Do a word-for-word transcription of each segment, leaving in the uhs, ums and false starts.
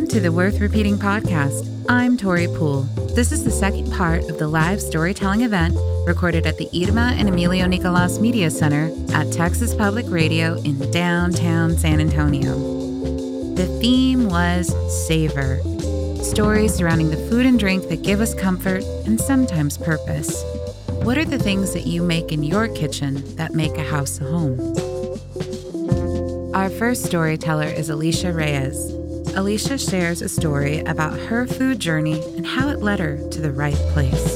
Welcome to the Worth Repeating podcast. I'm Tori Poole. This is the second part of the live storytelling event recorded at the Irma and Emilio Nicolas Media Center at Texas Public Radio in downtown San Antonio. The theme was Savor, stories surrounding the food and drink that give us comfort and sometimes purpose. What are the things that you make in your kitchen that make a house a home? Our first storyteller is Alicia Reyes. Alicia shares a story about her food journey and how it led her to the right place.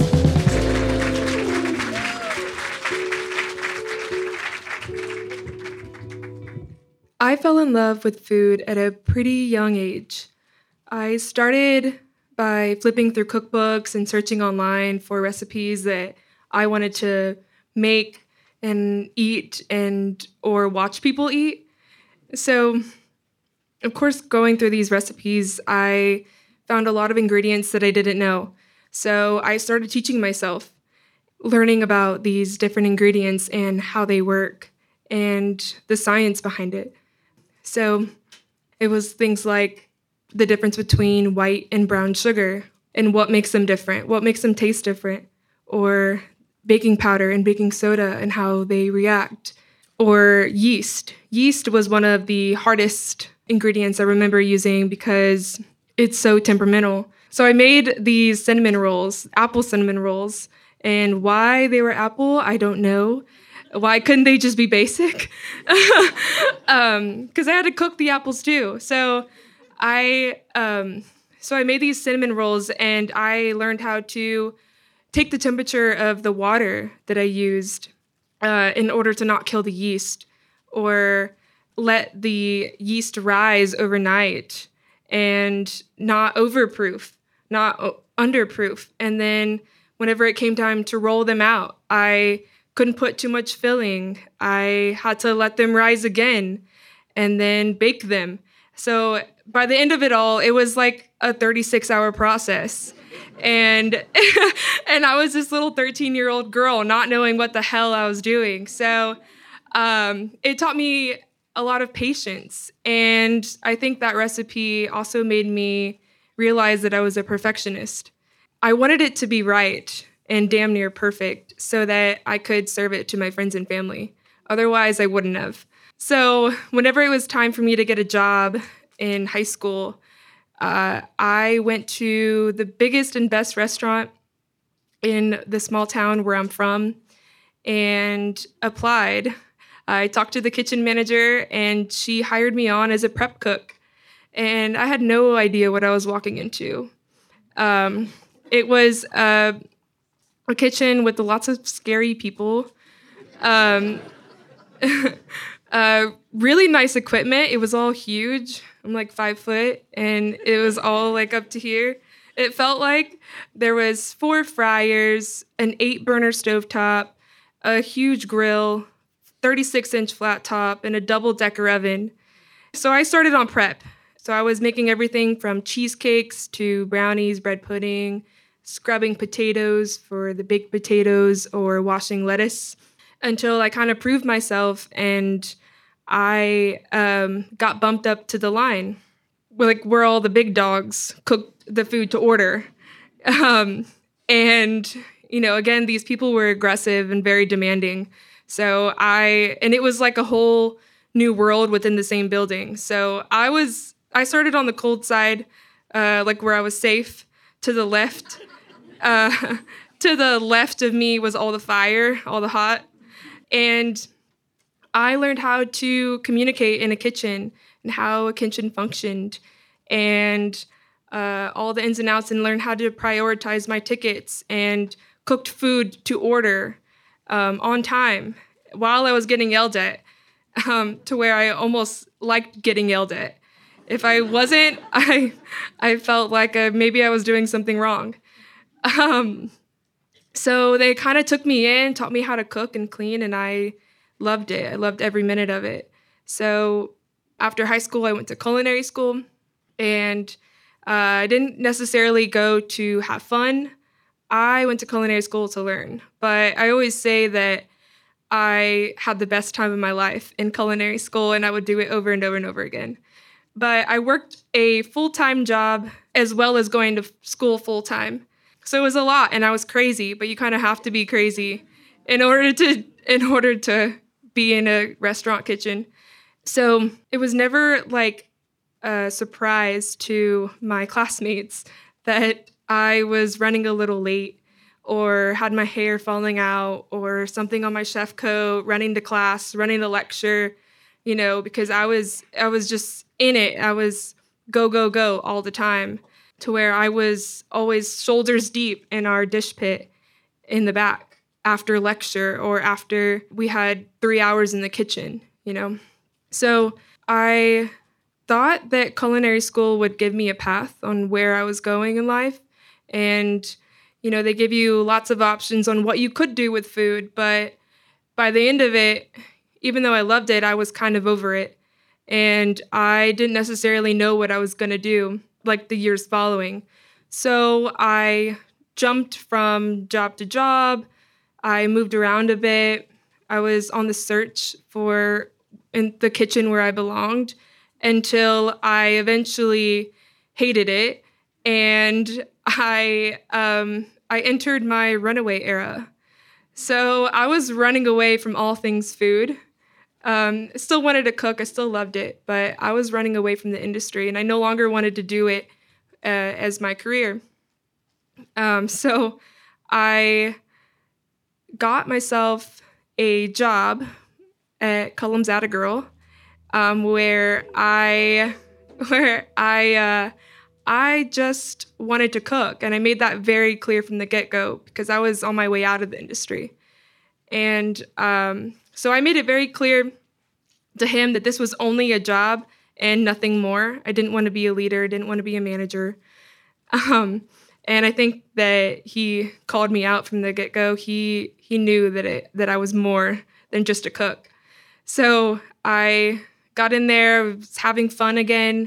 I fell in love with food at a pretty young age. I started by flipping through cookbooks and searching online for recipes that I wanted to make and eat and or watch people eat. So, of course, going through these recipes, I found a lot of ingredients that I didn't know. So I started teaching myself, learning about these different ingredients and how they work and the science behind it. So it was things like the difference between white and brown sugar and what makes them different, what makes them taste different, or baking powder and baking soda and how they react. Or yeast. Yeast was one of the hardest ingredients I remember using because it's so temperamental. So I made these cinnamon rolls, apple cinnamon rolls, and why they were apple, I don't know. Why couldn't they just be basic? um, because I had to cook the apples too. So I um, so I made these cinnamon rolls, and I learned how to take the temperature of the water that I used Uh, in order to not kill the yeast, or let the yeast rise overnight and not overproof, not o- underproof. And then whenever it came time to roll them out, I couldn't put too much filling. I had to let them rise again and then bake them. So by the end of it all, it was like a thirty-six hour process. And and I was this little thirteen-year-old girl not knowing what the hell I was doing. So um, it taught me a lot of patience. And I think that recipe also made me realize that I was a perfectionist. I wanted it to be right and damn near perfect so that I could serve it to my friends and family. Otherwise, I wouldn't have. So whenever it was time for me to get a job in high school, Uh, I went to the biggest and best restaurant in the small town where I'm from and applied. I talked to the kitchen manager, and she hired me on as a prep cook. And I had no idea what I was walking into. Um, it was uh, a kitchen with lots of scary people. Um, uh, really nice equipment. It was all huge. I'm like five foot, and it was all like up to here. It felt like there was four fryers, an eight burner stovetop, a huge grill, thirty-six inch flat top, and a double decker oven. So I started on prep. So I was making everything from cheesecakes to brownies, bread pudding, scrubbing potatoes for the baked potatoes, or washing lettuce, until I kind of proved myself, and I um, got bumped up to the line, like where all the big dogs cook the food to order. Um, and, you know, again, these people were aggressive and very demanding. So I, and it was like a whole new world within the same building. So I was, I started on the cold side, uh, like where I was safe. To the left, uh, to the left of me was all the fire, all the hot. And I learned how to communicate in a kitchen and how a kitchen functioned, and uh, all the ins and outs, and learned how to prioritize my tickets and cooked food to order um, on time while I was getting yelled at, um, to where I almost liked getting yelled at. If I wasn't, I I felt like uh, maybe I was doing something wrong. Um, so they kind of took me in, taught me how to cook and clean, and I loved it. I loved every minute of it. So after high school, I went to culinary school, and uh, I didn't necessarily go to have fun. I went to culinary school to learn. But I always say that I had the best time of my life in culinary school, and I would do it over and over and over again. but I worked a full-time job as well as going to school full-time. So it was a lot, and I was crazy, but you kind of have to be crazy in order to in order to be in a restaurant kitchen. So it was never like a surprise to my classmates that I was running a little late or had my hair falling out or something on my chef coat, running to class, running to lecture, you know, because I was I was just in it. I was go, go, go all the time, to where I was always shoulders deep in our dish pit in the back after lecture or after we had three hours in the kitchen, you know. So I thought that culinary school would give me a path on where I was going in life. And, you know, they give you lots of options on what you could do with food. But by the end of it, even though I loved it, I was kind of over it. And I didn't necessarily know what I was going to do, like the years following. So I jumped from job to job. I moved around a bit. I was on the search for in the kitchen where I belonged until I eventually hated it. And I um, I entered my runaway era. So I was running away from all things food. Um, I still wanted to cook. I still loved it, but I was running away from the industry, and I no longer wanted to do it uh, as my career. Um, so I got myself a job at Cullum's Atta Girl, um, where I where I uh, I just wanted to cook, and I made that very clear from the get-go because I was on my way out of the industry. And um, so I made it very clear to him that this was only a job and nothing more. I didn't want to be a leader, didn't want to be a manager. Um, and I think that he called me out from the get-go. He he knew that it that I was more than just a cook. So I got in there, was having fun again.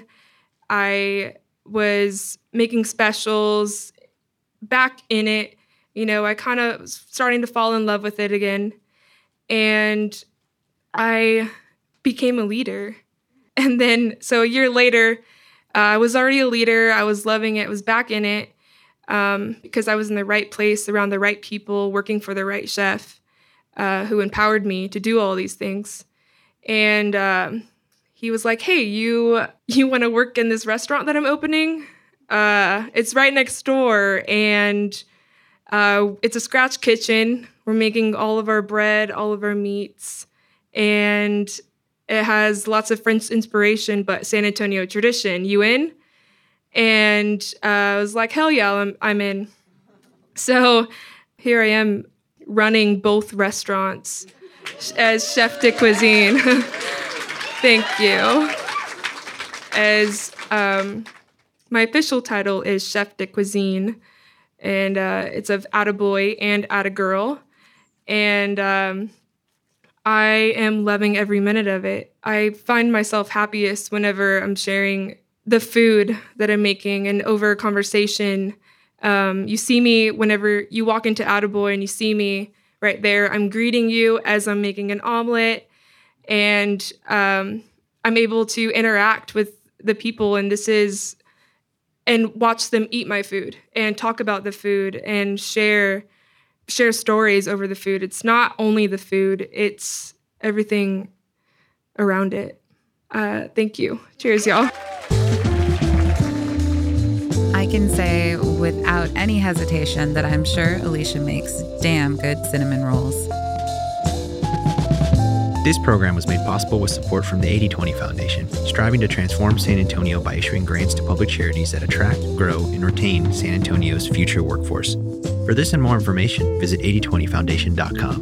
I was making specials, back in it. You know, I kind of was starting to fall in love with it again. And I became a leader. And then, so a year later, uh, I was already a leader. I was loving it, was back in it, um, because I was in the right place, around the right people, working for the right chef, uh, who empowered me to do all these things. And um, he was like, hey, you you want to work in this restaurant that I'm opening? Uh, it's right next door, and uh, it's a scratch kitchen. We're making all of our bread, all of our meats, and it has lots of French inspiration, but San Antonio tradition. You in? And uh, I was like, hell yeah, I'm, I'm in. So here I am running both restaurants as chef de cuisine. Thank you. As um, my official title is chef de cuisine, and uh, it's of Attaboy and Attagirl. And um, I am loving every minute of it. I find myself happiest whenever I'm sharing the food that I'm making and over a conversation. Um, you see me whenever you walk into Attaboy and you see me right there. I'm greeting you as I'm making an omelet, and um, I'm able to interact with the people, and this is, and watch them eat my food and talk about the food and share share stories over the food. It's not only the food, it's everything around it. Uh, thank you. Cheers, y'all. I can say without any hesitation that I'm sure Alicia makes damn good cinnamon rolls. This program was made possible with support from the eighty twenty Foundation, striving to transform San Antonio by issuing grants to public charities that attract, grow, and retain San Antonio's future workforce. For this and more information, visit eighty twenty foundation dot com.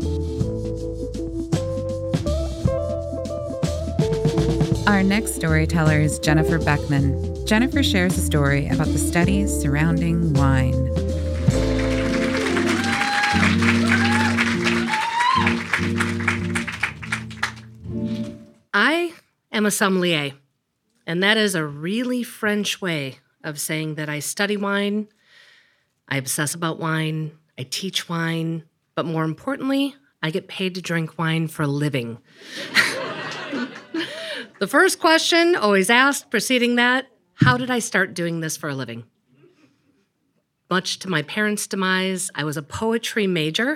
Our next storyteller is Jennifer Beckman. Jennifer shares a story about the studies surrounding wine. I am a sommelier, and that is a really French way of saying that I study wine, I obsess about wine, I teach wine, but more importantly, I get paid to drink wine for a living. The first question always asked preceding that, how did I start doing this for a living? Much to my parents' demise, I was a poetry major.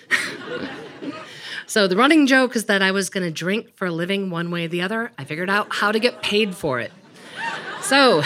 So the running joke is that I was going to drink for a living one way or the other. I figured out how to get paid for it. So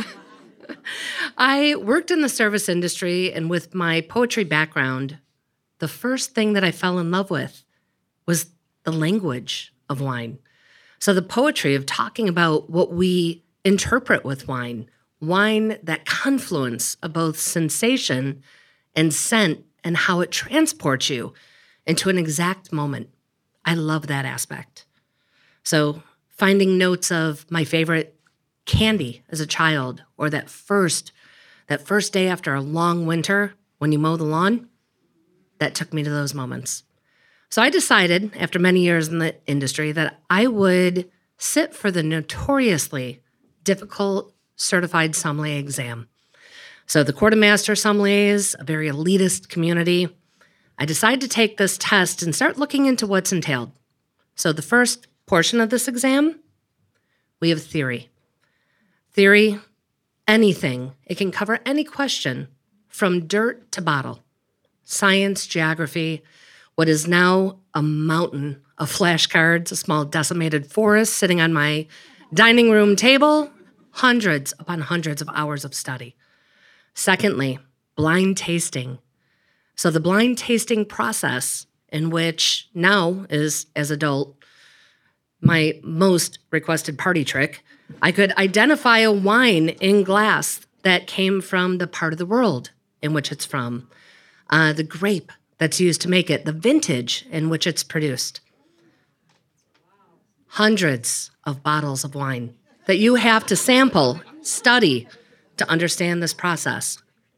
I worked in the service industry, and with my poetry background, the first thing that I fell in love with was the language of wine. So the poetry of talking about what we interpret with wine, wine, that confluence of both sensation and scent and how it transports you into an exact moment. I love that aspect. So finding notes of my favorite candy as a child, or that first, that first day after a long winter when you mow the lawn, that took me to those moments. So I decided, after many years in the industry, that I would sit for the notoriously difficult certified sommelier exam. So the Court of Master Sommeliers, a very elitist community, I decided to take this test and start looking into what's entailed. So the first portion of this exam, we have theory. Theory, anything. It can cover any question from dirt to bottle. Science, geography, what is now a mountain of flashcards, a small decimated forest sitting on my dining room table, hundreds upon hundreds of hours of study. Secondly, blind tasting. So the blind tasting process, in which now is, as adult, my most requested party trick, I could identify a wine in glass that came from the part of the world in which it's from, uh, the grape that's used to make it, the vintage in which it's produced. Hundreds of bottles of wine that you have to sample, study, to understand this process.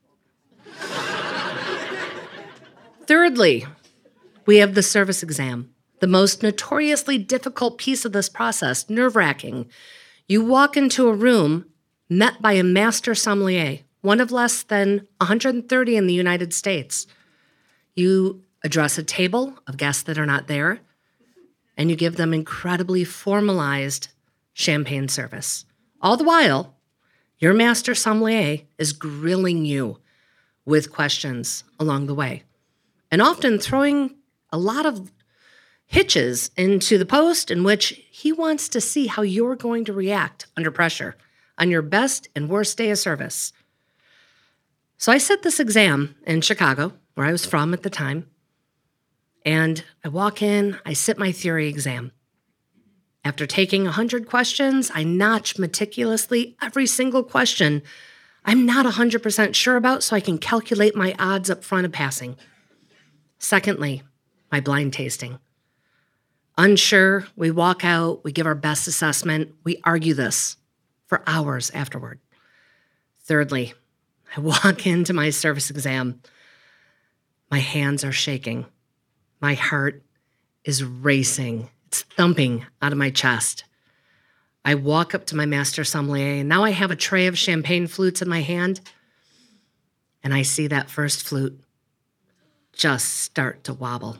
Thirdly, we have the service exam, the most notoriously difficult piece of this process, nerve-wracking. You walk into a room met by a master sommelier, one of less than one hundred thirty in the United States. You address a table of guests that are not there, and you give them incredibly formalized champagne service. All the while, your master sommelier is grilling you with questions along the way, and often throwing a lot of hitches into the post in which he wants to see how you're going to react under pressure on your best and worst day of service. So I set this exam in Chicago, where I was from at the time, and I walk in, I sit my theory exam. After taking one hundred questions, I notch meticulously every single question I'm not one hundred percent sure about, so I can calculate my odds up front of passing. Secondly, my blind tasting. Unsure, we walk out, we give our best assessment, we argue this for hours afterward. Thirdly, I walk into my service exam. My hands are shaking. My heart is racing. It's thumping out of my chest. I walk up to my master sommelier, and now I have a tray of champagne flutes in my hand, and I see that first flute just start to wobble.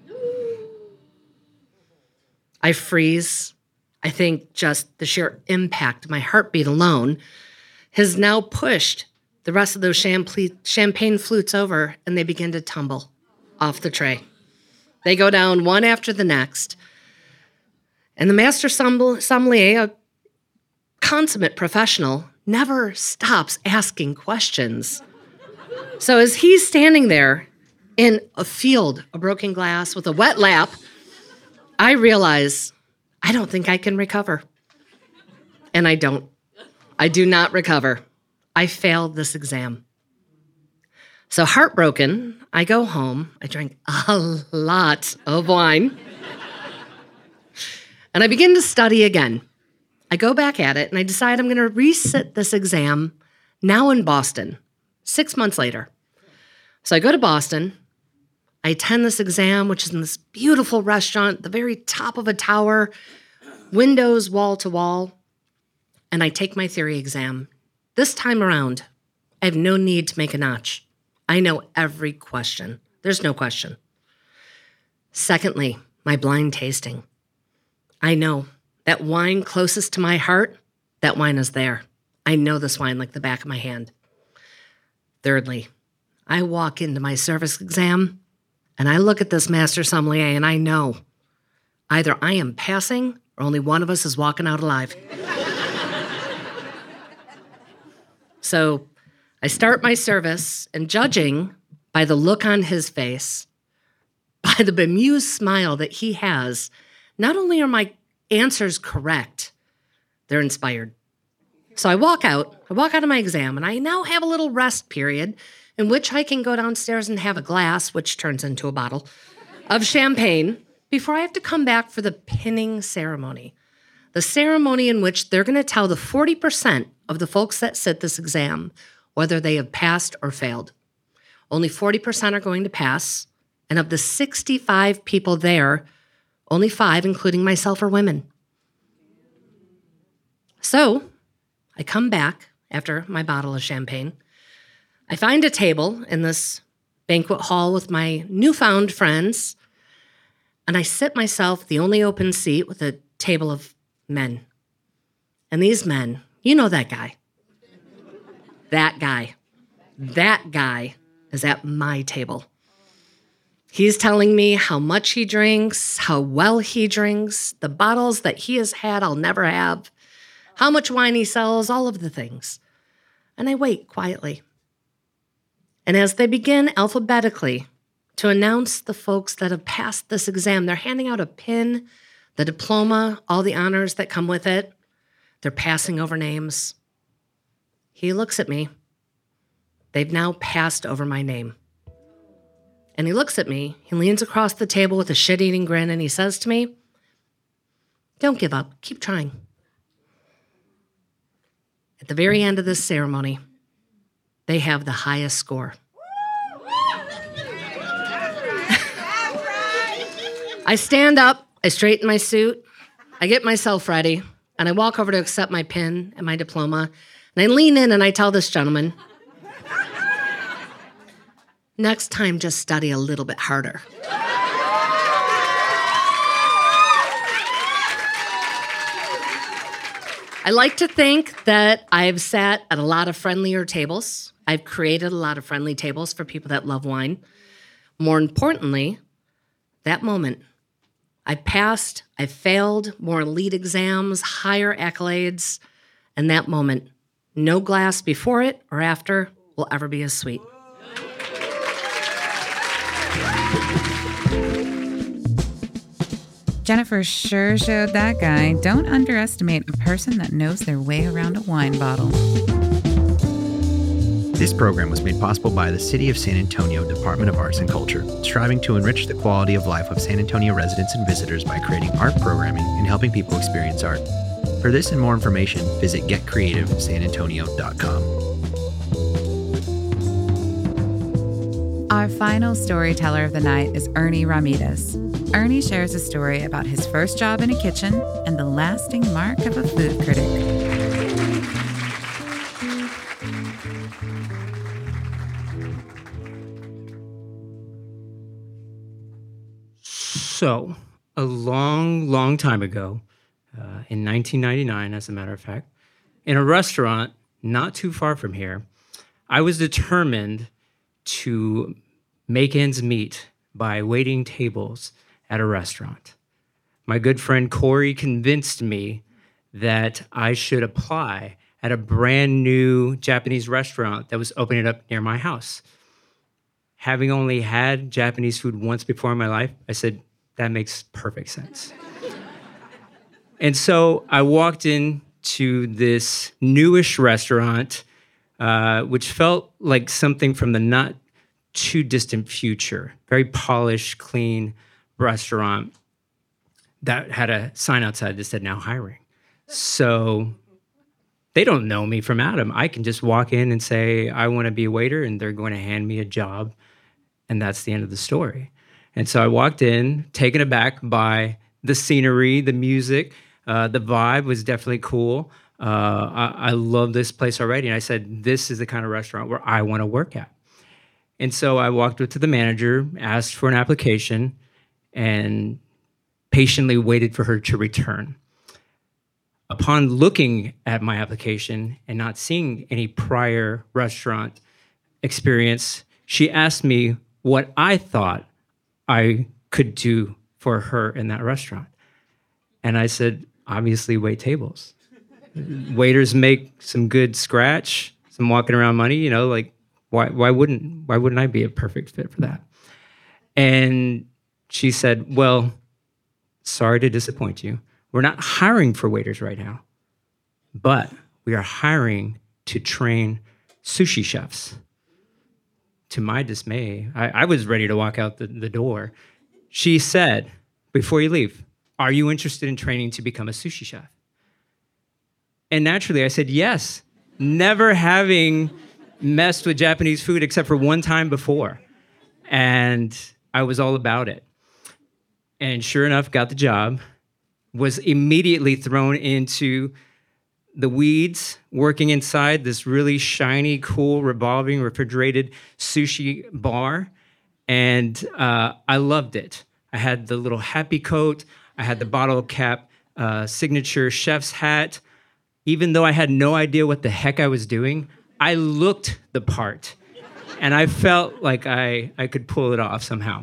I freeze. I think just the sheer impact of my heartbeat alone has now pushed the rest of those champagne flutes over, and they begin to tumble off the tray. They go down one after the next. And the master sommelier, a consummate professional, never stops asking questions. So as he's standing there in a field of broken glass with a wet lap, I realize I don't think I can recover. And I don't. I do not recover. I failed this exam. So heartbroken, I go home. I drink a lot of wine. And I begin to study again. I go back at it, and I decide I'm going to resit this exam now in Boston, six months later. So I go to Boston. I attend this exam, which is in this beautiful restaurant at the very top of a tower, windows wall to wall, and I take my theory exam. This time around, I have no need to make a notch. I know every question. There's no question. Secondly, my blind tasting. I know That wine closest to my heart, that wine is there. I know this wine like the back of my hand. Thirdly, I walk into my service exam and I look at this master sommelier and I know either I am passing or only one of us is walking out alive. So I start my service, and judging by the look on his face, by the bemused smile that he has, not only are my answers correct, they're inspired. So I walk out, I walk out of my exam, and I now have a little rest period in which I can go downstairs and have a glass, which turns into a bottle, of champagne before I have to come back for the pinning ceremony. The ceremony in which they're going to tell the forty percent of the folks that sit this exam whether they have passed or failed. Only forty percent are going to pass, and of the sixty-five people there, only five, including myself, are women. So I come back after my bottle of champagne. I find a table in this banquet hall with my newfound friends, and I sit myself the only open seat with a table of men. And these men, you know that guy. That guy. That guy is at my table. He's telling me how much he drinks, how well he drinks, the bottles that he has had I'll never have, how much wine he sells, all of the things. And I wait quietly. And as they begin alphabetically to announce the folks that have passed this exam, they're handing out a pin, the diploma, all the honors that come with it. They're passing over names. He looks at me. They've now passed over my name. And he looks at me, he leans across the table with a shit-eating grin, and he says to me, "Don't give up, keep trying." At the very end of this ceremony, they have the highest score. I stand up, I straighten my suit, I get myself ready, and I walk over to accept my pin and my diploma, and I lean in and I tell this gentleman, "Next time, just study a little bit harder." I like to think that I've sat at a lot of friendlier tables. I've created a lot of friendly tables for people that love wine. More importantly, that moment, I passed, I failed more elite exams, higher accolades, and that moment, no glass before it or after will ever be as sweet. Jennifer sure showed that guy. Don't underestimate a person that knows their way around a wine bottle. This program was made possible by the City of San Antonio Department of Arts and Culture, striving to enrich the quality of life of San Antonio residents and visitors by creating art programming and helping people experience art. For this and more information, visit get creative san antonio dot com. Our final storyteller of the night is Ernie Ramirez. Ernie shares a story about his first job in a kitchen and the lasting mark of a food critic. So, a long, long time ago, uh, in nineteen ninety-nine, as a matter of fact, in a restaurant not too far from here, I was determined to make ends meet by waiting tables at a restaurant. My good friend Corey convinced me that I should apply at a brand new Japanese restaurant that was opening up near my house. Having only had Japanese food once before in my life, I said, that makes perfect sense. And so I walked into this newish restaurant, uh, which felt like something from the not too distant future. Very polished, clean restaurant that had a sign outside that said, "Now hiring." So they don't know me from Adam. I can just walk in and say, "I want to be a waiter," and they're going to hand me a job. And that's the end of the story. And so I walked in, taken aback by the scenery, the music, uh, the vibe was definitely cool. Uh, I, I love this place already. And I said, this is the kind of restaurant where I want to work at. And so I walked up to the manager, asked for an application, and patiently waited for her to return. upon looking at my application and not seeing any prior restaurant experience, she asked me what I thought I could do for her in that restaurant. And I said, obviously, wait tables. Waiters make some good scratch, some walking around money, you know, like why why wouldn't why wouldn't I be a perfect fit for that? And she said, well, sorry to disappoint you. We're not hiring for waiters right now, but we are hiring to train sushi chefs. To my dismay, I, I was ready to walk out the, the door. She said, before you leave, are you interested in training to become a sushi chef? And naturally, I said yes, never having messed with Japanese food except for one time before. And I was all about it. And sure enough, got the job, was immediately thrown into the weeds, working inside this really shiny, cool, revolving, refrigerated sushi bar. And uh, I loved it. I had the little happy coat. I had the bottle cap uh, signature chef's hat. Even though I had no idea what the heck I was doing, I looked the part. And I felt like I, I could pull it off somehow.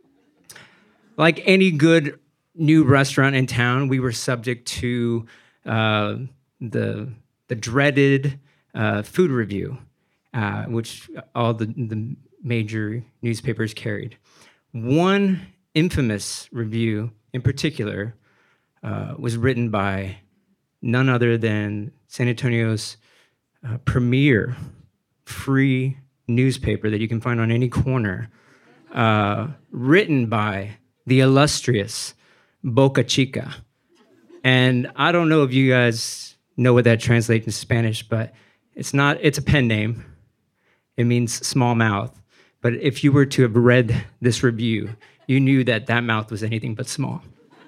Like any good new restaurant in town, we were subject to uh, the the dreaded uh, food review, uh, which all the, the major newspapers carried. One infamous review in particular uh, was written by none other than San Antonio's uh, premier free newspaper that you can find on any corner, uh, written by the illustrious Boca Chica. And I don't know if you guys know what that translates in Spanish, but it's not, it's a pen name. It means small mouth. But if you were to have read this review, you knew that that mouth was anything but small.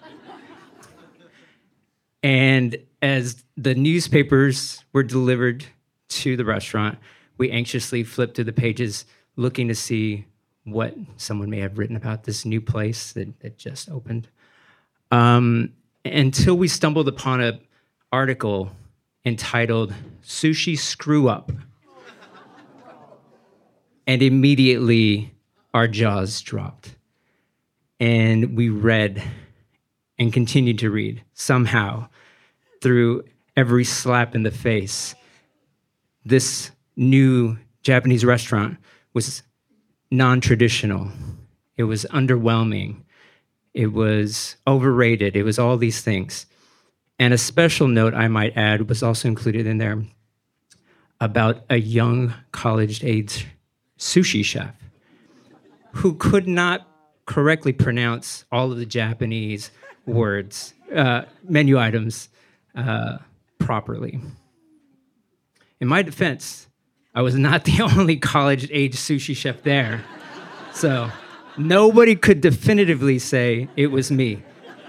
And as the newspapers were delivered to the restaurant, we anxiously flipped through the pages looking to see what someone may have written about this new place that, that just opened. Um, until we stumbled upon an article entitled Sushi Screw Up. And immediately our jaws dropped. And we read and continued to read somehow through every slap in the face. This new Japanese restaurant was non-traditional. It was underwhelming. It was overrated. It was all these things. And a special note, I might add, was also included in there about a young college-age sushi chef who could not correctly pronounce all of the Japanese words, uh, menu items, uh, properly. In my defense, I was not the only college-age sushi chef there. So nobody could definitively say it was me.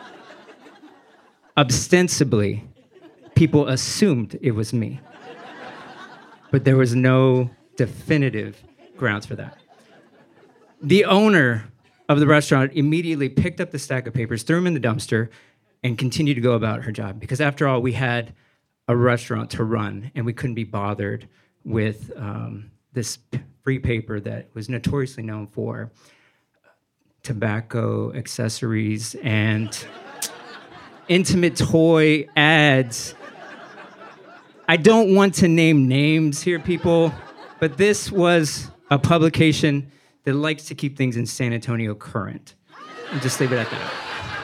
Ostensibly, people assumed it was me. But there was no definitive grounds for that. The owner of the restaurant immediately picked up the stack of papers, threw them in the dumpster, and continued to go about her job. Because after all, we had a restaurant to run, and we couldn't be bothered with um, this free paper that was notoriously known for tobacco, accessories, and intimate toy ads. I don't want to name names here, people, but this was a publication that likes to keep things in San Antonio current. And just leave it at that.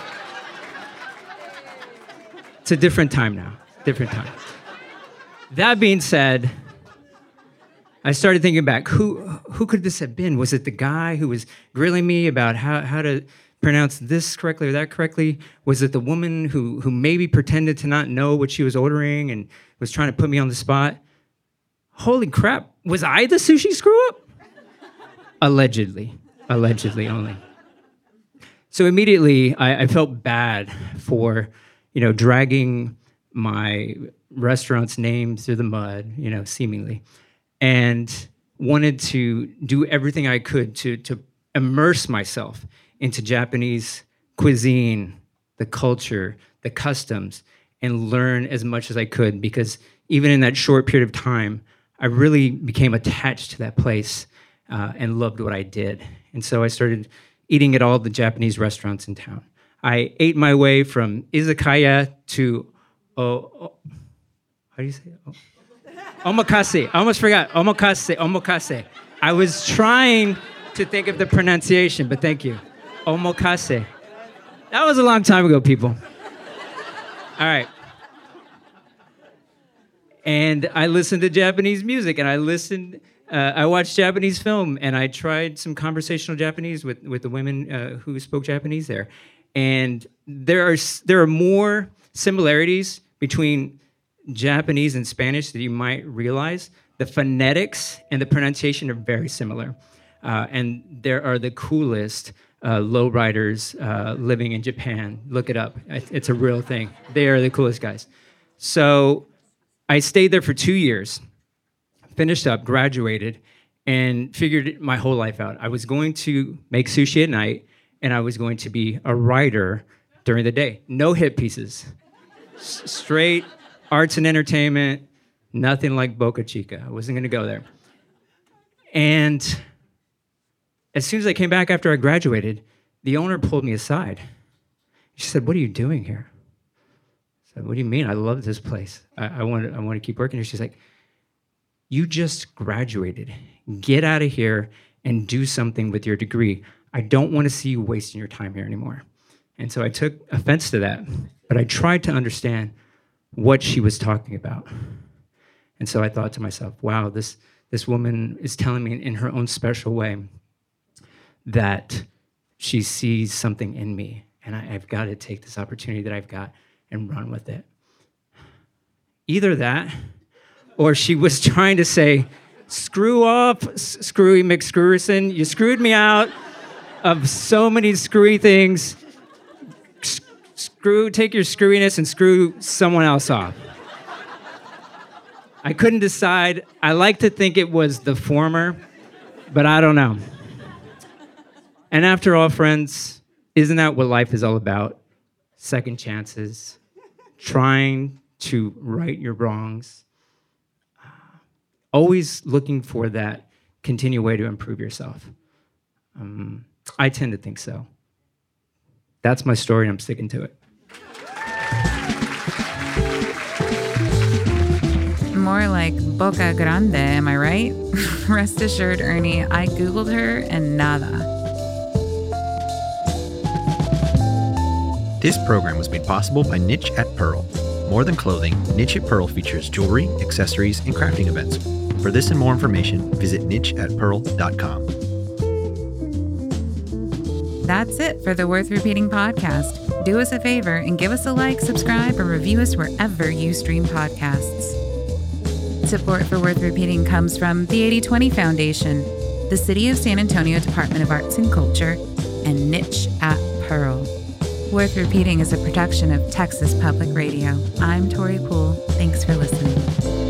It's a different time now, different time. That being said, I started thinking back, who who could this have been? Was it the guy who was grilling me about how, how to pronounce this correctly or that correctly? Was it the woman who, who maybe pretended to not know what she was ordering and was trying to put me on the spot? Holy crap, was I the sushi screw-up? Allegedly, allegedly only. So immediately, I, I felt bad for, you know, dragging my restaurant's name through the mud, you know, seemingly, and wanted to do everything I could to, to immerse myself into Japanese cuisine, the culture, the customs, and learn as much as I could, because even in that short period of time, I really became attached to that place uh, and loved what I did. And so I started eating at all the Japanese restaurants in town. I ate my way from izakaya to, oh, oh how do you say it? Oh. Omakase. I almost forgot. Omakase. Omakase. I was trying to think of the pronunciation, but thank you. Omakase. That was a long time ago, people. All right. And I listened to Japanese music, and I listened, uh, I watched Japanese film, and I tried some conversational Japanese with, with the women uh, who spoke Japanese there. And there are there are more similarities between Japanese and Spanish that you might realize. The phonetics and the pronunciation are very similar. Uh, and there are the coolest uh, lowriders uh, living in Japan. Look it up. It's a real thing. They are the coolest guys. So I stayed there for two years, finished up, graduated, and figured my whole life out. I was going to make sushi at night, and I was going to be a writer during the day. No hit pieces. S- straight arts and entertainment, nothing like Boca Chica. I wasn't going to go there. And as soon as I came back after I graduated, the owner pulled me aside. She said, "What are you doing here?" I said, "What do you mean? I love this place. I, I want to I want to keep working here." She's like, "You just graduated. Get out of here and do something with your degree. I don't want to see you wasting your time here anymore." And so I took offense to that, but I tried to understand what she was talking about. And so I thought to myself, wow, this, this woman is telling me in her own special way that she sees something in me, and I, I've got to take this opportunity that I've got and run with it. Either that, or she was trying to say, screw off, Screwy McScrewerson, you screwed me out of so many screwy things. Screw, take your screwiness and screw someone else off. I couldn't decide. I like to think it was the former, but I don't know. And after all, friends, isn't that what life is all about? Second chances, trying to right your wrongs, always looking for that continued way to improve yourself. Um, I tend to think so. That's my story, and I'm sticking to it. More like Boca Grande, am I right? Rest assured, Ernie, I Googled her and nada. This program was made possible by Niche at Pearl. More than clothing, Niche at Pearl features jewelry, accessories, and crafting events. For this and more information, visit niche at pearl dot com. That's it for the Worth Repeating podcast. Do us a favor and give us a like, subscribe, or review us wherever you stream podcasts. Support for Worth Repeating comes from the eighty twenty Foundation, the City of San Antonio Department of Arts and Culture, and Niche at Pearl. Worth Repeating is a production of Texas Public Radio. I'm Tori Poole. Thanks for listening.